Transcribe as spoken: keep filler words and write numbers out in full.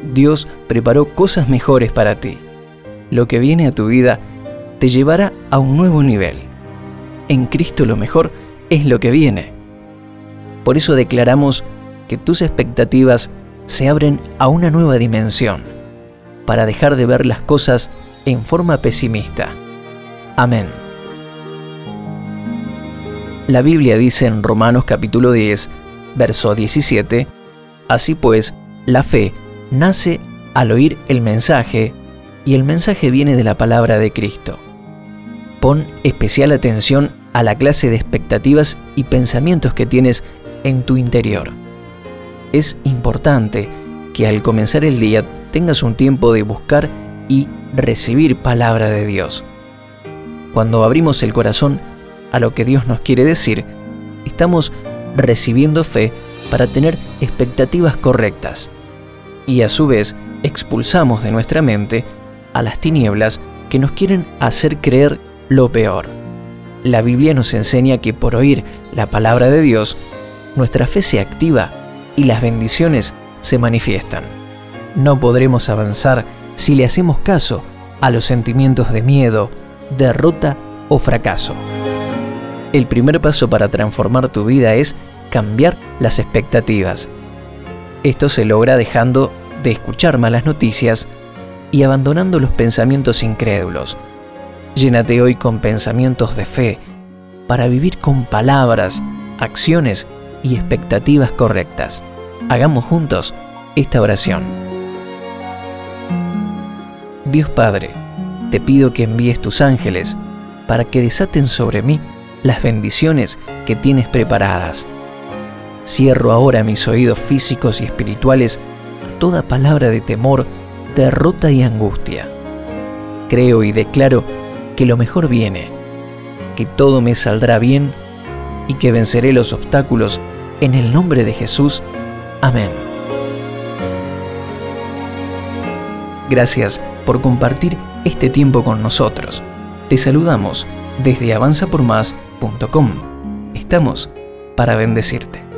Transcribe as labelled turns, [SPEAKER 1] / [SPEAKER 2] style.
[SPEAKER 1] Dios preparó cosas mejores para ti. Lo que viene a tu vida te llevará a un nuevo nivel. En Cristo lo mejor es lo que viene. Por eso declaramos que tus expectativas se abren a una nueva dimensión, para dejar de ver las cosas en forma pesimista. Amén. La Biblia dice en Romanos capítulo diez, verso diecisiete, así pues, la fe nace al oír el mensaje, y el mensaje viene de la palabra de Cristo. Pon especial atención a la clase de expectativas y pensamientos que tienes en tu interior. Es importante que al comenzar el día tengas un tiempo de buscar y recibir palabra de Dios. Cuando abrimos el corazón a lo que Dios nos quiere decir, estamos recibiendo fe para tener expectativas correctas. Y a su vez, expulsamos de nuestra mente a las tinieblas que nos quieren hacer creer lo peor. La Biblia nos enseña que por oír la palabra de Dios, nuestra fe se activa y las bendiciones se manifiestan. No podremos avanzar si le hacemos caso a los sentimientos de miedo, derrota o fracaso. El primer paso para transformar tu vida es cambiar las expectativas. Esto se logra dejando de escuchar malas noticias y abandonando los pensamientos incrédulos. Llénate hoy con pensamientos de fe para vivir con palabras, acciones y expectativas correctas. Hagamos juntos esta oración. Dios Padre, te pido que envíes tus ángeles para que desaten sobre mí las bendiciones que tienes preparadas. Cierro ahora mis oídos físicos y espirituales a toda palabra de temor, derrota y angustia. Creo y declaro que lo mejor viene, que todo me saldrá bien y que venceré los obstáculos en el nombre de Jesús. Amén. Gracias por compartir este tiempo con nosotros. Te saludamos desde avanza por más punto com. Estamos para bendecirte.